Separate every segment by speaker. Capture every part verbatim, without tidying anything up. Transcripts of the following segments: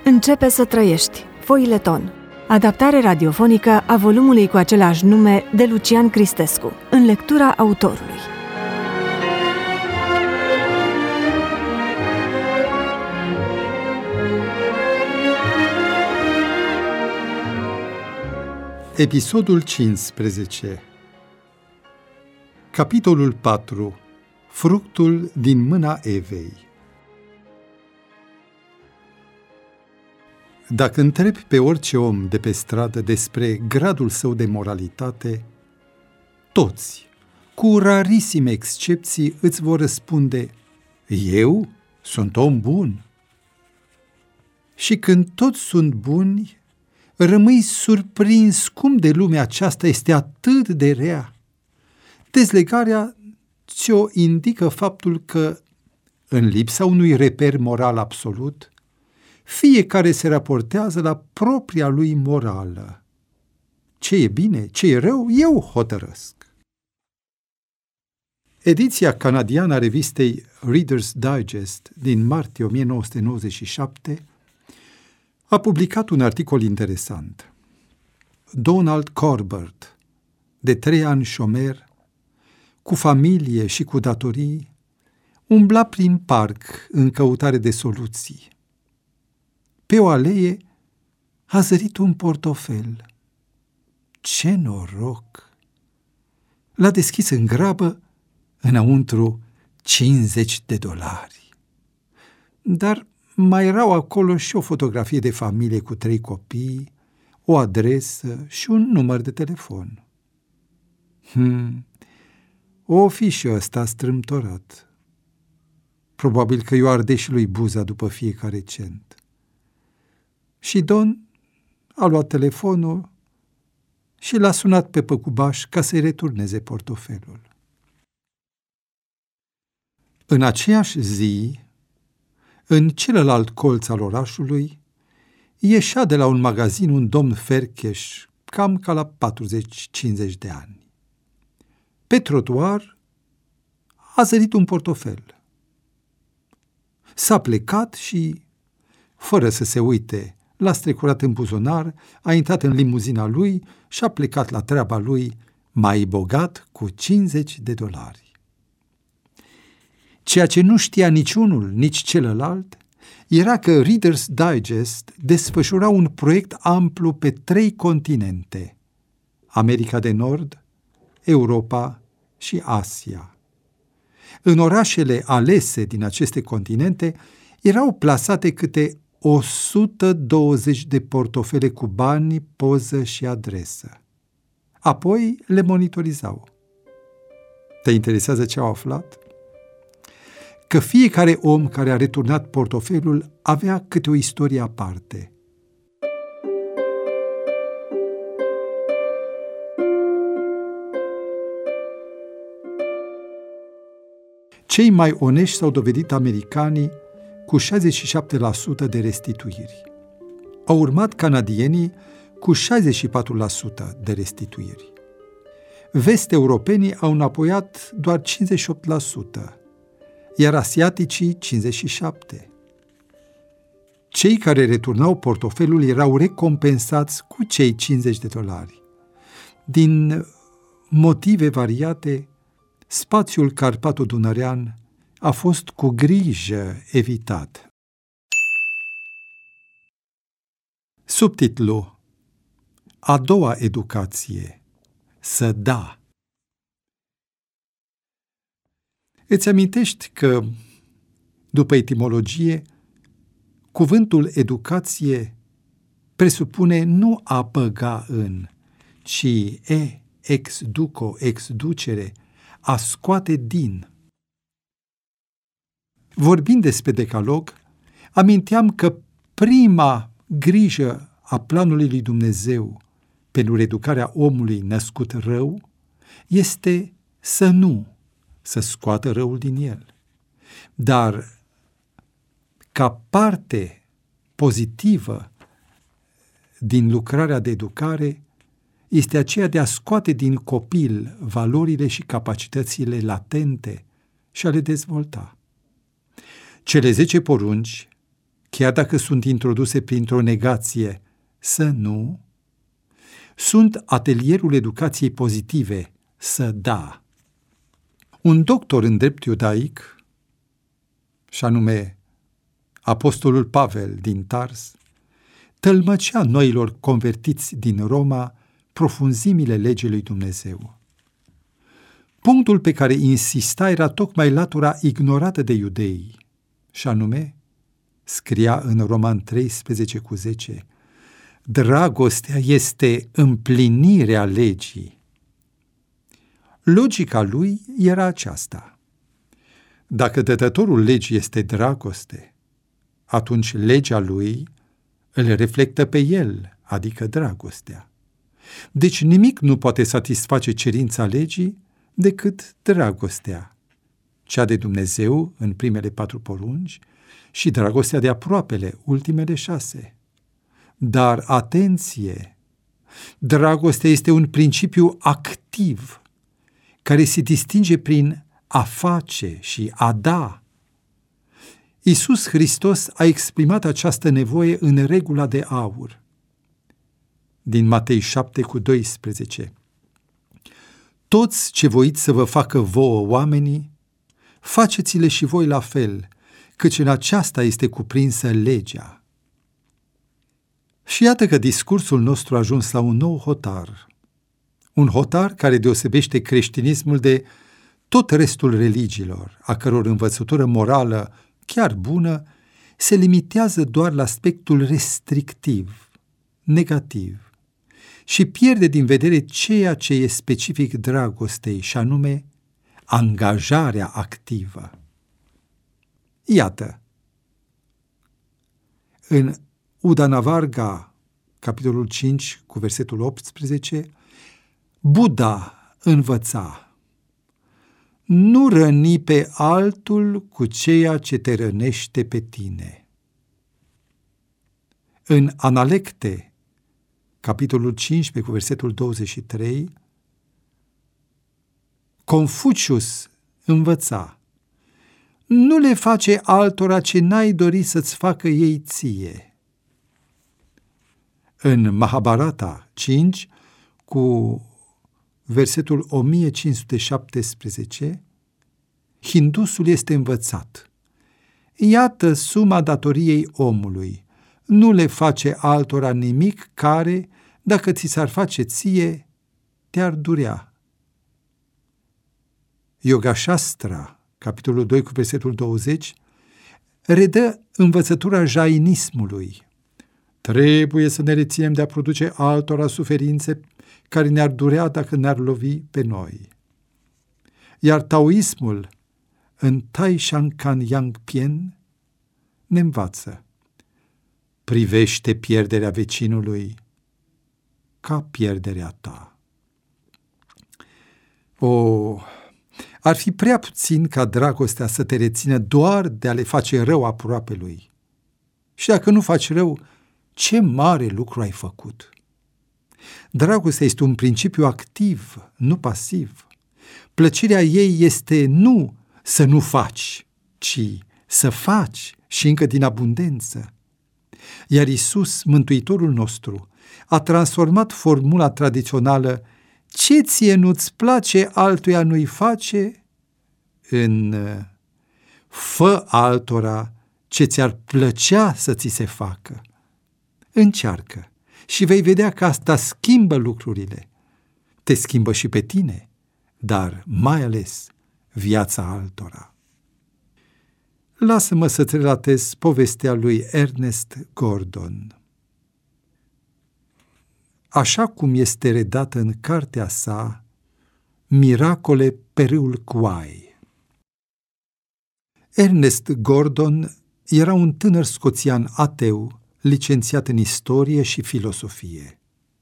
Speaker 1: Începe să trăiești. Foile Ton. Adaptare radiofonică a volumului cu același nume de Lucian Cristescu, în lectura autorului.
Speaker 2: Episodul cincisprezece. Capitolul patru. Fructul din mâna Evei. Dacă întrebi pe orice om de pe stradă despre gradul său de moralitate, toți, cu rarisime excepții, îți vor răspunde: eu sunt om bun. Și când toți sunt buni, rămâi surprins cum de lumea aceasta este atât de rea. Dezlegarea ți-o indică faptul că, în lipsa unui reper moral absolut, fiecare se raportează la propria lui morală. Ce e bine, ce e rău, eu hotărăsc. Ediția canadiană a revistei Reader's Digest din martie o mie nouă sute nouăzeci și șapte a publicat un articol interesant. Donald Corbett, de trei ani șomer, cu familie și cu datorii, umbla prin parc în căutare de soluții. Pe o alee a zărit un portofel. Ce noroc! L-a deschis în grabă, înăuntru cincizeci de dolari. Dar mai erau acolo și o fotografie de familie cu trei copii, o adresă și un număr de telefon. Hmm, o fi și ăsta strâmtorat. Probabil că i-o arde și lui buza după fiecare cent. Și Don a luat telefonul și l-a sunat pe păcubaș ca să-i returneze portofelul. În aceeași zi, în celălalt colț al orașului, ieșea de la un magazin un domn fercheș, cam ca la patruzeci cincizeci de ani. Pe trotuar a zărit un portofel. S-a plecat și, fără să se uite, l-a strecurat în buzunar, a intrat în limuzina lui și a plecat la treaba lui, mai bogat cu cincizeci de dolari. Ceea ce nu știa niciunul, nici celălalt, era că Reader's Digest desfășura un proiect amplu pe trei continente: America de Nord, Europa și Asia. În orașele alese din aceste continente erau plasate câte o sută douăzeci de portofele cu bani, poză și adresă. Apoi le monitorizau. Te interesează ce au aflat? Că fiecare om care a returnat portofelul avea câte o istorie aparte. Cei mai onești s-au dovedit americanii, cu șaizeci și șapte la sută de restituiri. Au urmat canadienii cu șaizeci și patru la sută de restituiri. Vest-europenii au înapoiat doar cincizeci și opt la sută, iar asiaticii cincizeci și șapte la sută. Cei care returnau portofelul erau recompensați cu cei cincizeci de dolari. Din motive variate, spațiul carpato-dunărean a fost cu grijă evitat. Subtitlu: A doua educație. Să da. Îți amintești că, după etimologie, cuvântul educație presupune nu a băga în, ci e, ex duco, ex ducere, a scoate din. Vorbind despre decalog, aminteam că prima grijă a planului lui Dumnezeu pentru educarea omului născut rău este să nu, să scoată răul din el. Dar, ca parte pozitivă din lucrarea de educare, este aceea de a scoate din copil valorile și capacitățile latente și a le dezvolta. Cele zece porunci, chiar dacă sunt introduse printr-o negație, să nu. Sunt atelierul educației pozitive, să da. Un doctor în drept iudaic, și anume apostolul Pavel din Tars, tălmăcea noilor convertiți din Roma profunzimile legii lui Dumnezeu. Punctul pe care insista era tocmai latura ignorată de iudei, și anume, scria în Roman treisprezece cu zece, dragostea este împlinirea legii. Logica lui era aceasta. Dacă dătătorul legii este dragoste, atunci legea lui îl reflectă pe el, adică dragostea. Deci nimic nu poate satisface cerința legii decât dragostea, cea de Dumnezeu în primele patru porunci și dragostea de aproapele, ultimele șase. Dar atenție! Dragostea este un principiu activ care se distinge prin a face și a da. Iisus Hristos a exprimat această nevoie în regula de aur. Din Matei șapte cu doisprezece. Toți ce voiți să vă facă vouă oamenii, faceți-le și voi la fel, căci în aceasta este cuprinsă legea. Și iată că discursul nostru a ajuns la un nou hotar. Un hotar care deosebește creștinismul de tot restul religiilor, a căror învățătură morală, chiar bună, se limitează doar la aspectul restrictiv, negativ, și pierde din vedere ceea ce e specific dragostei, și anume angajarea activă. Iată, în Udana-Varga, capitolul cinci, cu versetul optsprezece, Buddha învăța: nu răni pe altul cu ceea ce te rănește pe tine. În Analecte, capitolul cincisprezece, cu versetul douăzeci și trei, Confucius învăța: nu le face altora ce n-ai dori să-ți facă ei ție. În Mahabharata cinci, cu versetul o mie cinci sute șaptesprezece, hindusul este învățat: iată suma datoriei omului, nu le face altora nimic care, dacă ți s-ar face ție, te-ar durea. Yoga Shastra, capitolul doi, cu versetul douăzeci, redă învățătura jainismului: trebuie să ne reținem de a produce altora suferințe care ne-ar durea dacă ne-ar lovi pe noi. Iar taoismul, în Tai Shan Kan Yang Pien, ne învață: privește pierderea vecinului ca pierderea ta. O, ar fi prea puțin ca dragostea să te rețină doar de a le face rău aproapelui. Și dacă nu faci rău, ce mare lucru ai făcut! Dragostea este un principiu activ, nu pasiv. Plăcerea ei este nu să nu faci, ci să faci și încă din abundență. Iar Iisus, Mântuitorul nostru, a transformat formula tradițională ce ție nu-ți place, altuia nu-i face, în fă altora ce ți-ar plăcea să ți se facă. Încearcă și vei vedea că asta schimbă lucrurile. Te schimbă și pe tine, dar mai ales viața altora. Lasă-mă să-ți relatez povestea lui Ernest Gordon. Așa cum este redată în cartea sa Miracole pe râul Kwai. Ernest Gordon era un tânăr scoțian ateu, licențiat în istorie și filosofie.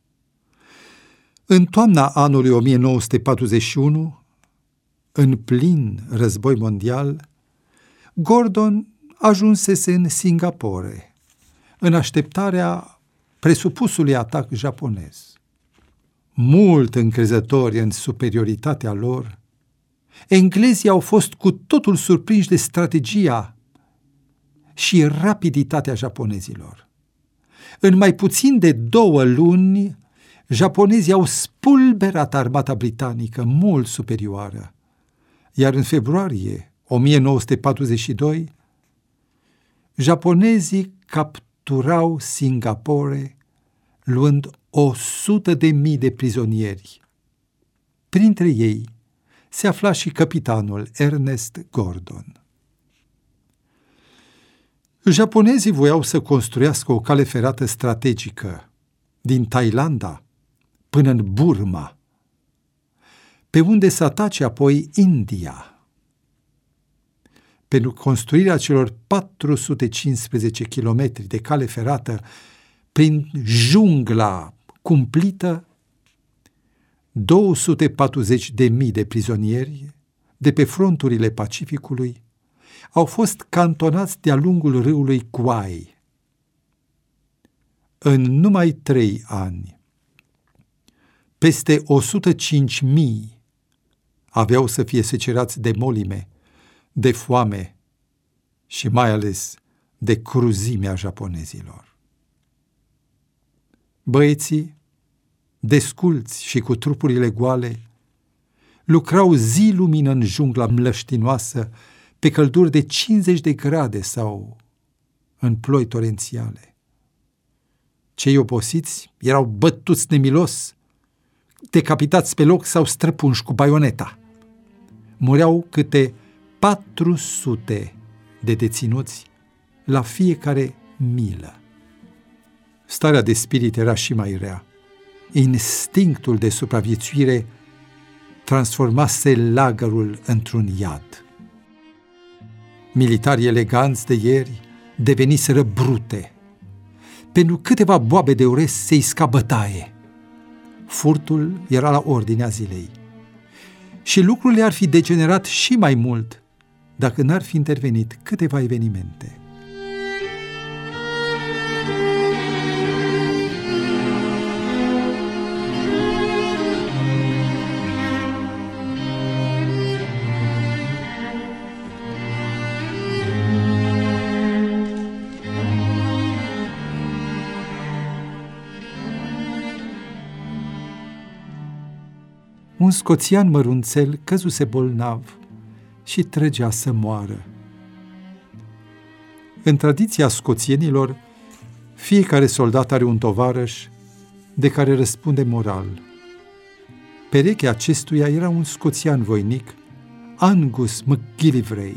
Speaker 2: În toamna anului o mie nouă sute patruzeci și unu, în plin război mondial, Gordon ajunsese în Singapore, în așteptarea presupusului atac japonez. Mult încrezători în superioritatea lor, englezii au fost cu totul surprinși de strategia și rapiditatea japonezilor. În mai puțin de două luni, japonezii au spulberat armata britanică mult superioară, iar în februarie o mie nouă sute patruzeci și doi, japonezii capturau Singapore, luând o sută de mii de prizonieri. Printre ei se afla și capitanul Ernest Gordon. Japonezii voiau să construiască o cale ferată strategică din Thailanda până în Burma, pe unde să atace apoi India. Pentru construirea celor patru sute cincisprezece kilometri de cale ferată prin jungla cumplită, două sute patruzeci de mii de prizonieri de pe fronturile Pacificului au fost cantonați de-a lungul râului Kwai. În numai trei ani, peste o sută cinci mii aveau să fie secerați de molime, de foame și mai ales de cruzimea japonezilor. Băieții, desculți și cu trupurile goale, lucrau zi lumină în jungla mlăștinoasă, pe călduri de cincizeci de grade sau în ploi torențiale. Cei obosiți erau bătuți nemilos, decapitați pe loc sau străpunși cu baioneta. Mureau câte patru sute de deținuți la fiecare milă. Starea de spirit era și mai rea. Instinctul de supraviețuire transformase lagărul într-un iad. Militarii eleganți de ieri deveniseră brute. Pentru câteva boabe de orez se isca bătaie. Furtul era la ordinea zilei. Și lucrurile ar fi degenerat și mai mult dacă n-ar fi intervenit câteva evenimente. Un scoțian mărunțel căzuse bolnav și trăgea să moară. În tradiția scoțienilor, fiecare soldat are un tovarăș de care răspunde moral. Perechea acestuia era un scoțian voinic, Angus MacGillivray.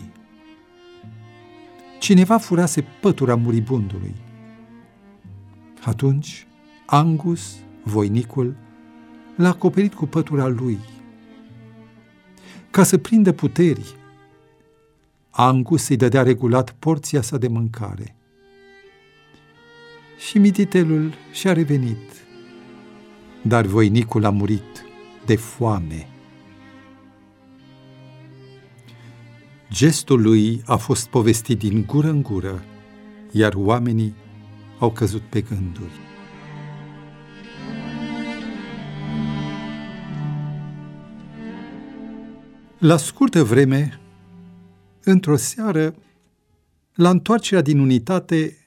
Speaker 2: Cineva furase pătura muribundului. Atunci, Angus, voinicul, l-a acoperit cu pătura lui. Ca să prindă puteri, Angus îi dădea regulat porția sa de mâncare. Și mititelul și-a revenit, dar voinicul a murit de foame. Gestul lui a fost povestit din gură în gură, iar oamenii au căzut pe gânduri. La scurtă vreme, într-o seară, la întoarcerea din unitate,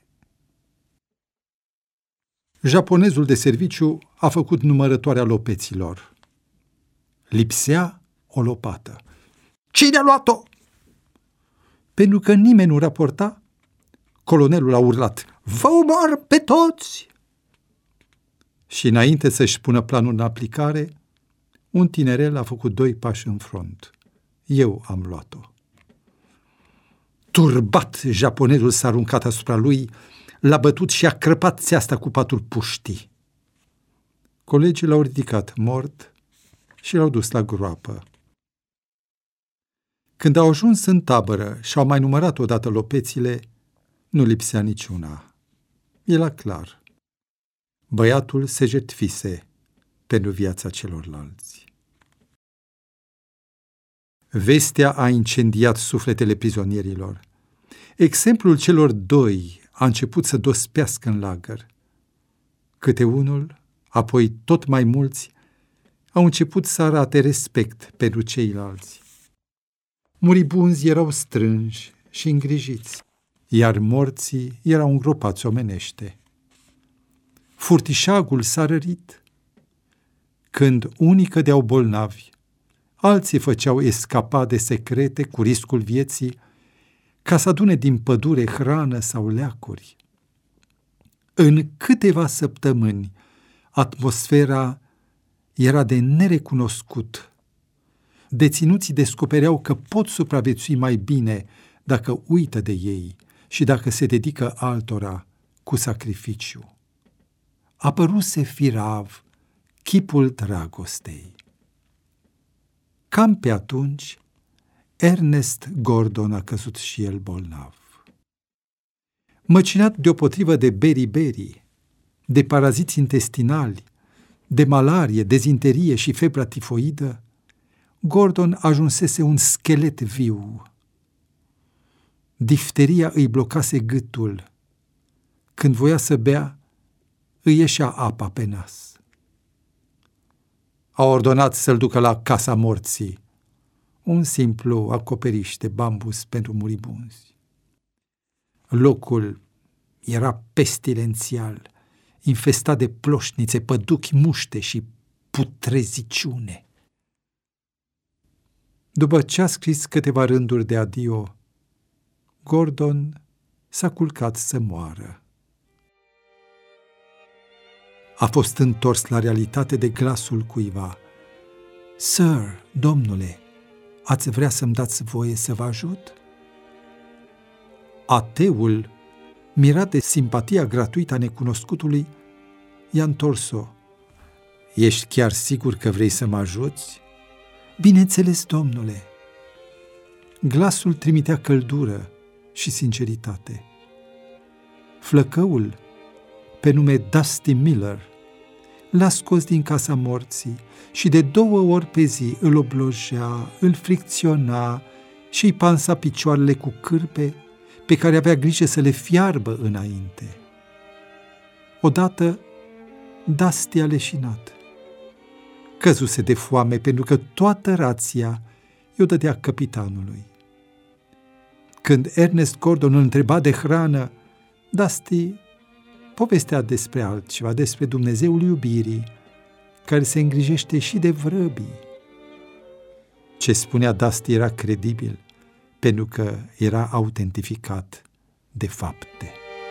Speaker 2: japonezul de serviciu a făcut numărătoarea lopeților. Lipsea o lopată. Cine a luat-o? Pentru că nimeni nu raporta, colonelul a urlat: vă omor pe toți! Și înainte să-și pună planul în aplicare, un tinerel a făcut doi pași în front. Eu am luat-o. Turbat, japonezul s-a aruncat asupra lui, l-a bătut și a crăpat țeasta cu patul puștii. Colegii l-au ridicat mort și l-au dus la groapă. Când au ajuns în tabără și au mai numărat odată lopețile, nu lipsea niciuna. Era clar. Băiatul se jertfise pentru viața celorlalți. Vestea a incendiat sufletele prizonierilor. Exemplul celor doi a început să dospească în lagăr. Câte unul, apoi tot mai mulți, au început să arate respect pentru ceilalți. Muribunzi erau strânși și îngrijiți. iar morții erau îngropați omenește. Furtișagul s-a rărit. Când unii cădeau bolnavi, alții făceau escapade secrete cu riscul vieții ca să adune din pădure hrană sau leacuri. În câteva săptămâni, atmosfera era de nerecunoscut. Deținuții descopereau că pot supraviețui mai bine dacă uită de ei și dacă se dedică altora cu sacrificiu. Apăruse firav chipul dragostei. Cam pe atunci, Ernest Gordon a căzut și el bolnav. Măcinat deopotrivă de beriberi, de paraziți intestinali, de malarie, dezinterie și febra tifoidă, Gordon ajunsese un schelet viu. Difteria îi blocase gâtul. Când voia să bea, îi ieșea apa pe nas. A ordonat să-l ducă la casa morții, un simplu acoperiș de bambus pentru muribunzi. Locul era pestilențial, infestat de ploșnițe, păduchi muște și putreziciune. După ce a scris câteva rânduri de adio, Gordon s-a culcat să moară. A fost întors la realitate de glasul cuiva. Sir, domnule, ați vrea să-mi dați voie să vă ajut? Ateul, mirat de simpatia gratuită a necunoscutului, i-a întors-o. Ești chiar sigur că vrei să mă ajuți? Bineînțeles, domnule. Glasul trimitea căldură și sinceritate. Flăcăul, pe nume Dusty Miller, l-a scos din casa morții și de două ori pe zi îl oblojea, îl fricționa și îi pansa picioarele cu cârpe pe care avea grijă să le fiarbă înainte. Odată, Dusty a leșinat. Căzuse de foame pentru că toată rația i-o dădea căpitanului. Când Ernest Gordon îl întreba de hrană, Dusty povestea despre altceva, despre Dumnezeul iubirii, care se îngrijește și de vrăbii. Ce spunea Dusty era credibil, pentru că era autentificat de fapte.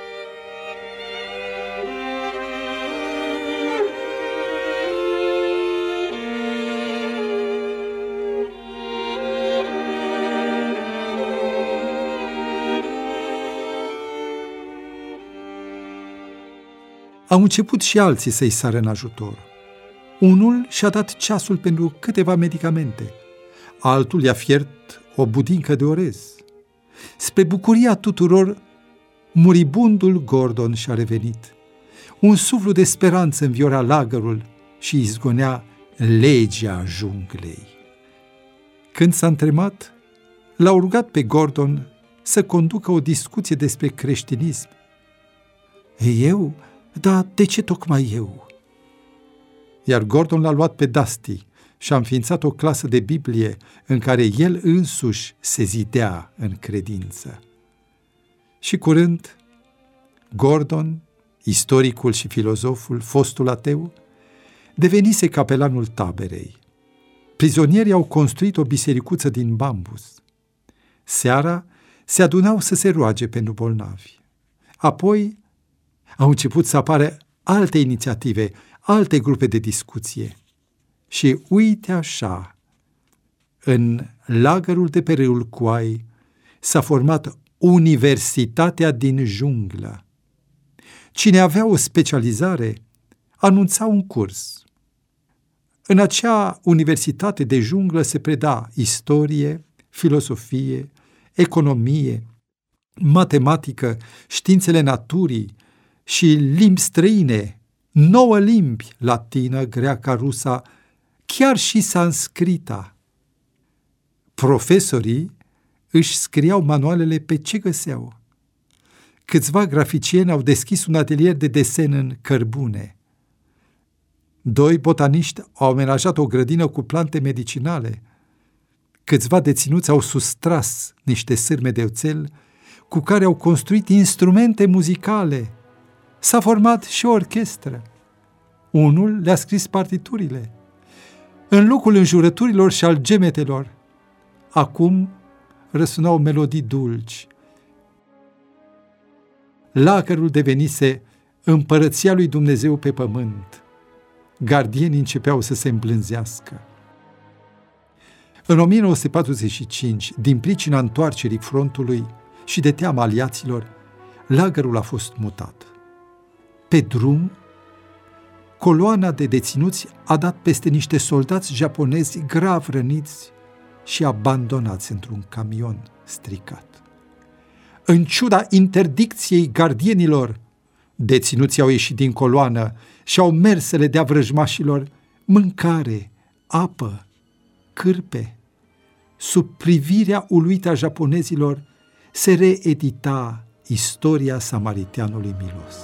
Speaker 2: Au început și alții să-i sară în ajutor. Unul și-a dat ceasul pentru câteva medicamente, altul i-a fiert o budincă de orez. Spre bucuria tuturor, muribundul Gordon și-a revenit. Un suflu de speranță înviora lagărul și izgonea legea junglei. Când s-a întremat, l-au rugat pe Gordon să conducă o discuție despre creștinism. Eu? Dar de ce tocmai eu? Iar Gordon l-a luat pe Dusty și a înființat o clasă de Biblie în care el însuși se zidea în credință. Și curând, Gordon, istoricul și filozoful, fostul ateu, devenise capelanul taberei. Prizonierii au construit o bisericuță din bambus. Seara se adunau să se roage pentru bolnavi. Apoi au început să apară alte inițiative, alte grupe de discuție. Și uite așa, în lagărul de pe râul Coai s-a format Universitatea din junglă. Cine avea o specializare anunța un curs. În acea universitate de junglă se preda istorie, filosofie, economie, matematică, științele naturii și limbi străine, nouă limbi, latină, greaca, rusa, chiar și sanscrita. Profesorii își scriau manualele pe ce găseau. Câțiva graficieni au deschis un atelier de desen în cărbune. Doi botaniști au amenajat o grădină cu plante medicinale. Câțiva deținuți au sustras niște sârme de oțel cu care au construit instrumente muzicale. S-a format și o orchestră. Unul le-a scris partiturile. În locul înjurăturilor și al gemetelor, acum răsunau melodii dulci. Lagărul devenise împărăția lui Dumnezeu pe pământ. Gardienii începeau să se îmblânzească. În o mie nouă sute patruzeci și cinci, din pricina întoarcerii frontului și de teama aliaților, lagărul a fost mutat. Pe drum, coloana de deținuți a dat peste niște soldați japonezi grav răniți și abandonați într-un camion stricat. În ciuda interdicției gardienilor, deținuții au ieșit din coloană și au mers să le dea vrăjmașilor mâncare, apă, cârpe. Sub privirea uluită a japonezilor se reedita istoria samariteanului milos.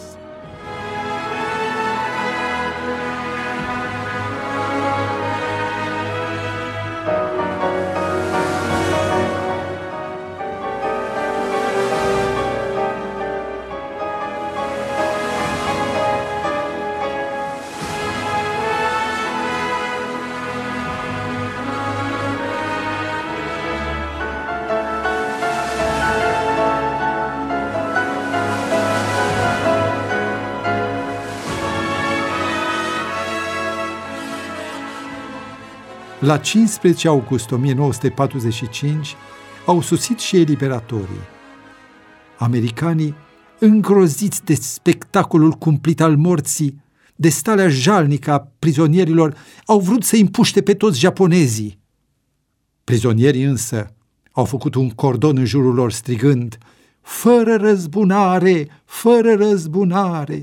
Speaker 2: La cincisprezece august o mie nouă sute patruzeci și cinci au sosit și eliberatorii. Americanii, îngroziți de spectacolul cumplit al morții, de starea jalnică a prizonierilor, au vrut să împuște pe toți japonezii. Prizonierii însă au făcut un cordon în jurul lor strigând: "Fără răzbunare, fără răzbunare!"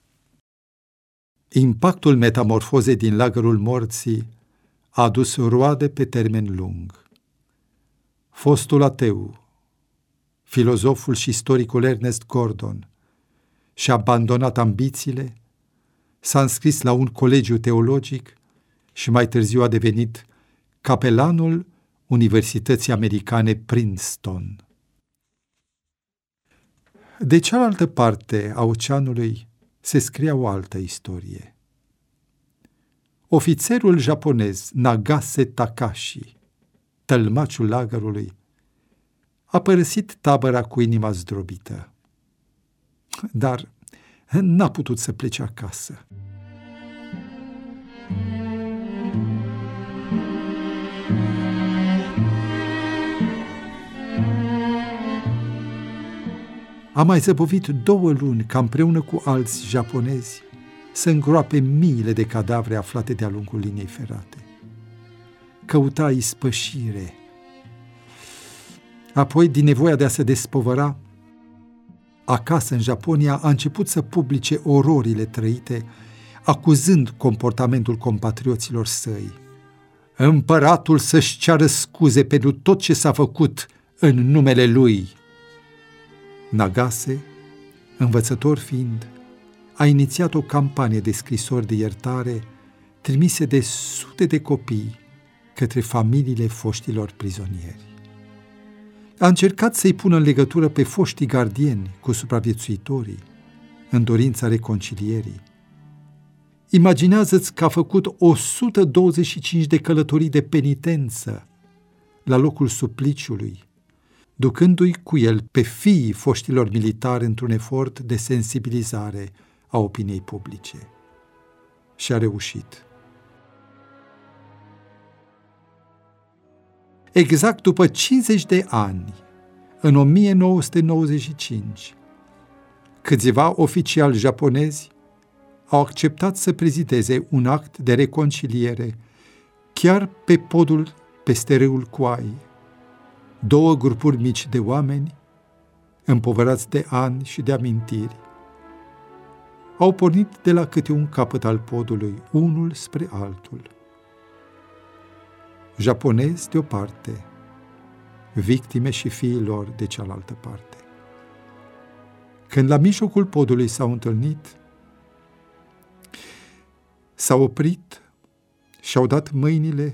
Speaker 2: Impactul metamorfozei din lagărul morții a adus roade pe termen lung. Fostul ateu, filozoful și istoricul Ernest Gordon, și-a abandonat ambițiile, s-a înscris la un colegiu teologic și mai târziu a devenit capelanul Universității Americane Princeton. De cealaltă parte a oceanului se scria o altă istorie. Ofițerul japonez Nagase Takashi, tălmaciul lagărului, a părăsit tabăra cu inima zdrobită, dar n-a putut să plece acasă. A mai zăbovit două luni ca împreună cu alți japonezi să îngroape miile de cadavre aflate de-a lungul liniei ferate. Căuta ispășire. Apoi, din nevoia de a se despovăra, acasă în Japonia a început să publice ororile trăite, acuzând comportamentul compatrioților săi. Împăratul să-și ceară scuze pentru tot ce s-a făcut în numele lui. Nagase, învățător fiind, a inițiat o campanie de scrisori de iertare trimise de sute de copii către familiile foștilor prizonieri. A încercat să-i pună în legătură pe foștii gardieni cu supraviețuitorii, în dorința reconcilierii. Imaginează-ți că a făcut o sută douăzeci și cinci de călătorii de penitență la locul supliciului, ducându-i cu el pe fiii foștilor militari într-un efort de sensibilizare a opiniei publice. Și a reușit. Exact după cincizeci de ani, în o mie nouă sute nouăzeci și cinci, câțiva oficiali japonezi au acceptat să prezideze un act de reconciliere chiar pe podul peste râul Kwai. Două grupuri mici de oameni, împovărați de ani și de amintiri, au pornit de la câte un capăt al podului, unul spre altul. Japonezi de o parte, victime și fiii lor de cealaltă parte. Când la mijlocul podului s-au întâlnit, s-au oprit și-au dat mâinile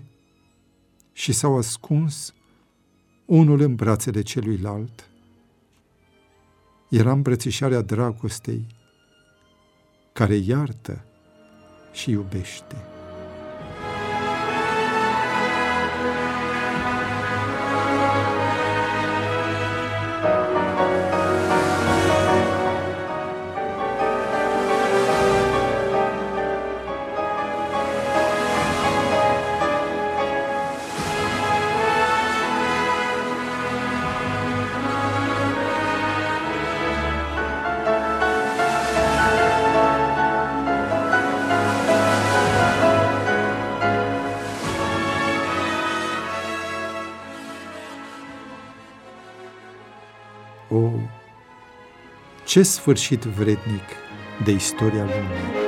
Speaker 2: și s-au ascuns unul în brațele celuilalt, era îmbrățișarea dragostei care iartă și iubește. O, ce sfârșit vrednic de istoria lumii!